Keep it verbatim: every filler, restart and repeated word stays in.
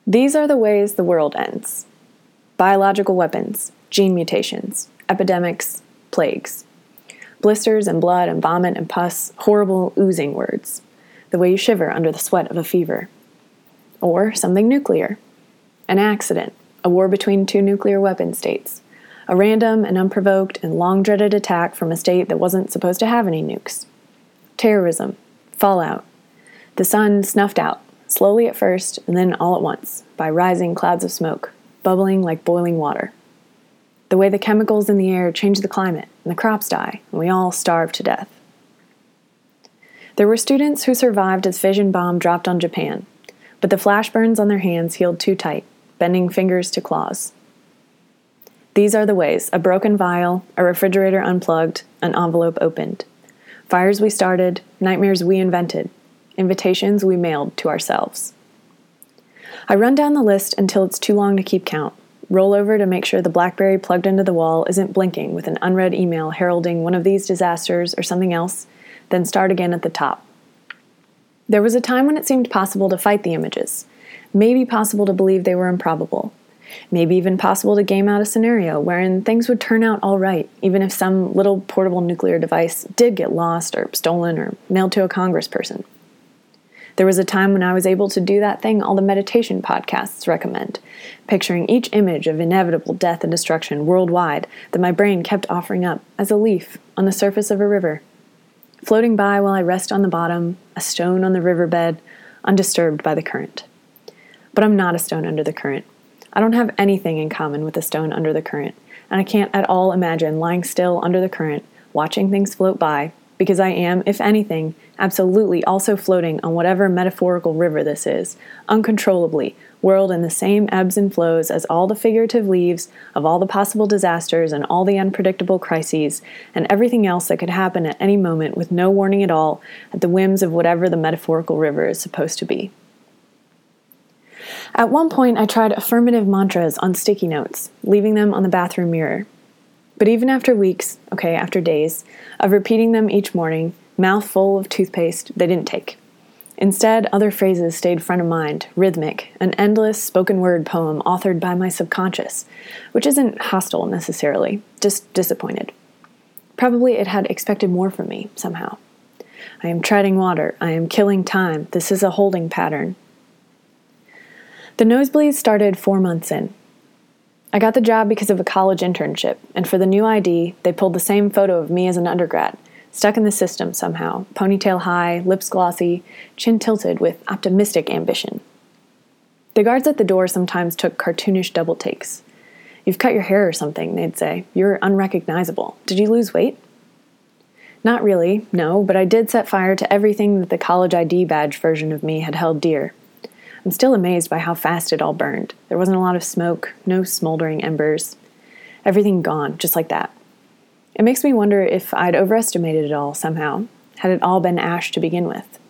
These are the ways the world ends. Biological weapons, gene mutations, epidemics, plagues. Blisters and blood and vomit and pus, horrible oozing words. The way you shiver under the sweat of a fever. Or something nuclear. An accident, a war between two nuclear weapon states. A random and unprovoked and long-dreaded attack from a state that wasn't supposed to have any nukes. Terrorism, fallout. The sun snuffed out, slowly at first and then all at once, by rising clouds of smoke, bubbling like boiling water. The way the chemicals in the air change the climate, and the crops die, and we all starve to death. There were students who survived as fission bomb dropped on Japan, but the flash burns on their hands healed too tight, bending fingers to claws. These are the ways: a broken vial, a refrigerator unplugged, an envelope opened. Fires we started, nightmares we invented, invitations we mailed to ourselves. I run down the list until it's too long to keep count, roll over to make sure the BlackBerry plugged into the wall isn't blinking with an unread email heralding one of these disasters or something else, then start again at the top. There was a time when it seemed possible to fight the images, maybe possible to believe they were improbable, maybe even possible to game out a scenario wherein things would turn out all right, even if some little portable nuclear device did get lost or stolen or mailed to a congressperson. There was a time when I was able to do that thing all the meditation podcasts recommend, picturing each image of inevitable death and destruction worldwide that my brain kept offering up as a leaf on the surface of a river, floating by while I rest on the bottom, a stone on the riverbed, undisturbed by the current. But I'm not a stone under the current. I don't have anything in common with a stone under the current, and I can't at all imagine lying still under the current, watching things float by, because I am, if anything, absolutely also floating on whatever metaphorical river this is, uncontrollably, whirled in the same ebbs and flows as all the figurative leaves of all the possible disasters and all the unpredictable crises and everything else that could happen at any moment with no warning at all, at the whims of whatever the metaphorical river is supposed to be. At one point, I tried affirmative mantras on sticky notes, leaving them on the bathroom mirror. But even after weeks, okay, after days, of repeating them each morning, mouth full of toothpaste, they didn't take. Instead, other phrases stayed front of mind, rhythmic, an endless spoken word poem authored by my subconscious, which isn't hostile necessarily, just disappointed. Probably it had expected more from me, somehow. I am treading water, I am killing time, this is a holding pattern. The nosebleeds started four months in. I got the job because of a college internship, and for the new I D, they pulled the same photo of me as an undergrad, stuck in the system somehow, ponytail high, lips glossy, chin tilted with optimistic ambition. The guards at the door sometimes took cartoonish double takes. "You've cut your hair or something," they'd say. "You're unrecognizable. Did you lose weight?" Not really, no, but I did set fire to everything that the college I D badge version of me had held dear. I'm still amazed by how fast it all burned. There wasn't a lot of smoke, no smoldering embers. Everything gone, just like that. It makes me wonder if I'd overestimated it all somehow. Had it all been ash to begin with?